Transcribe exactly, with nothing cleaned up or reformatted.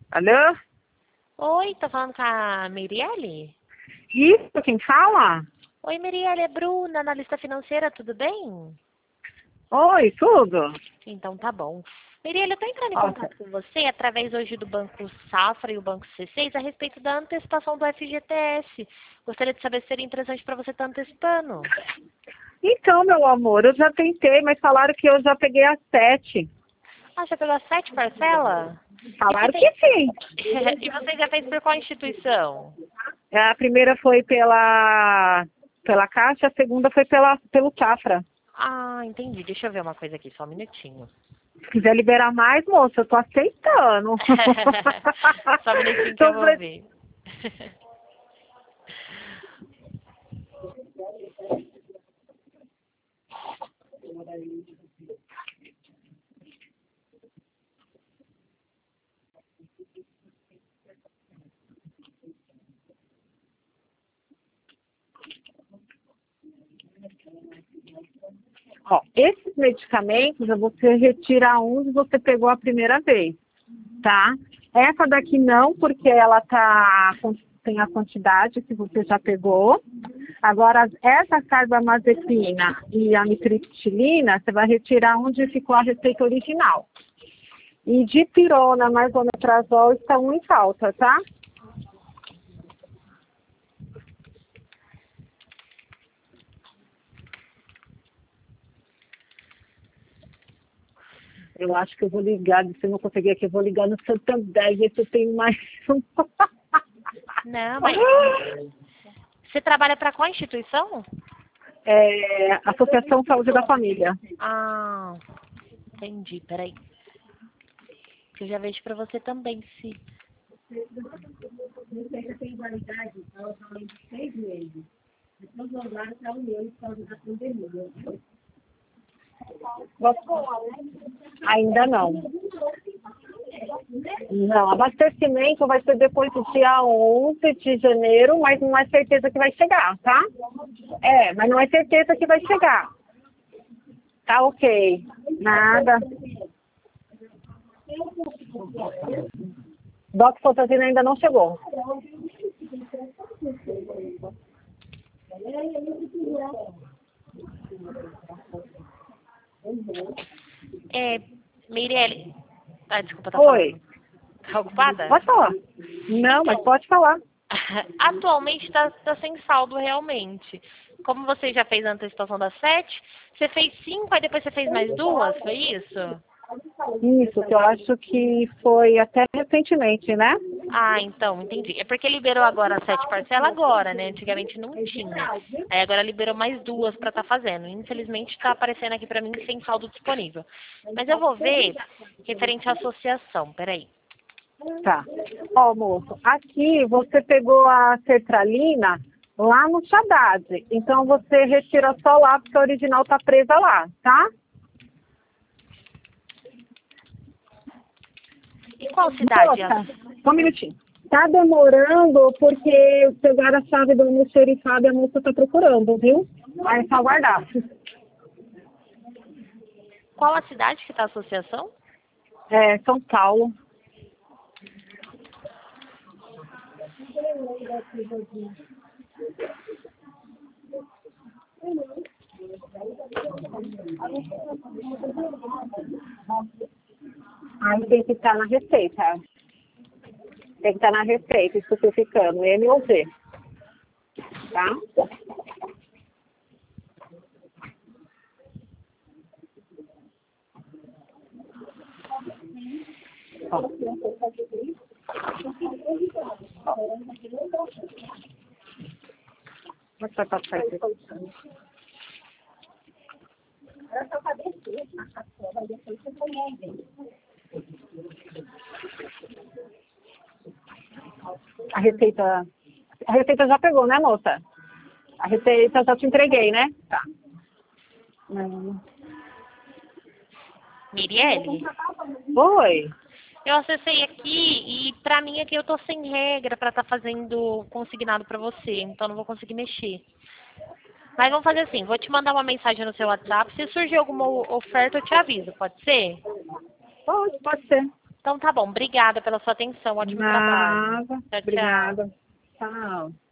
Alô? Oi, tô falando com a Mirielle? Isso, quem fala? Oi, Mirielle, é Bruna, analista financeira, tudo bem? Oi, tudo? Então tá bom. Mirielle, eu tô entrando em Nossa, contato com você através hoje do Banco Safra e o Banco C seis a respeito da antecipação do F G T S. Gostaria de saber se seria interessante para você estar antecipando. então, meu amor, eu já tentei, mas falaram que eu já peguei as sete. Ah, já pegou as sete parcelas? E você Falaram fez... que sim. e você já fez por qual instituição? A primeira foi pela, pela Caixa, a segunda foi pela, pelo Safra. Ah, entendi. Deixa eu ver uma coisa aqui, só um minutinho. Se quiser liberar mais, moça, eu tô aceitando. Só um minutinho que eu Tô vou pre- ver. Ó, esses medicamentos, você retira onde você pegou a primeira vez, tá? Essa daqui não, porque ela tá com- tem a quantidade que você já pegou. Agora, essa carbamazepina e a mitriptilina, você vai retirar onde ficou a receita original. E de pirona mais omeprazol estão em falta, tá? Eu acho que eu vou ligar, se eu não conseguir aqui, eu vou ligar no Santander, ver se eu tenho mais um. Não, mas você trabalha para qual instituição? É, Associação Saúde da Família. Ah, entendi. Peraí. Que eu já vejo para você também, se... Ainda não. Não, abastecimento vai ser depois do dia onze de janeiro, mas não é certeza que vai chegar, tá? É, mas não é certeza que vai chegar. Tá ok. Nada. Doc Fotazina ainda não chegou. É, Mirelle... Ah, desculpa, tá Oi. falando. Tá ocupada? Pode falar. Não, mas Então, pode falar. atualmente está tá sem saldo realmente. Como você já fez a antecipação das sete, você fez cinco, aí depois você fez mais duas, foi isso? Isso, que eu acho que foi até recentemente, né? Ah, então, entendi. É porque liberou agora as sete parcelas agora, né? Antigamente não tinha. Aí agora liberou mais duas para estar fazendo. Infelizmente está aparecendo aqui para mim sem saldo disponível. Mas eu vou ver referente à associação. Peraí. Tá. Ó, moço, aqui você pegou a sertralina lá no Haddad. Então você retira só lá, porque a original tá presa lá, tá? E qual cidade? Moça, só um minutinho. Tá demorando porque pegaram a chave do almoxerifado e a moça tá procurando, viu? Aí é só aguardar. Qual a cidade que está a associação? É, São Paulo. Aí tem que estar na receita. Tem que estar na receita, especificando M ou Z. Tá? Ó. Como é que vai passar isso? A receita. A receita já pegou, né, moça? A receita já te entreguei, né? Tá. Hum. Mirielle? Oi. Eu acessei aqui e pra mim aqui eu tô sem regra pra estar fazendo consignado pra você, então não vou conseguir mexer. Mas vamos fazer assim, vou te mandar uma mensagem no seu WhatsApp, se surgir alguma o- oferta eu te aviso, pode ser? Pode, pode ser. Então tá bom, obrigada pela sua atenção, ótimo trabalho. Nada. Tchau, tchau. Obrigada. Tchau.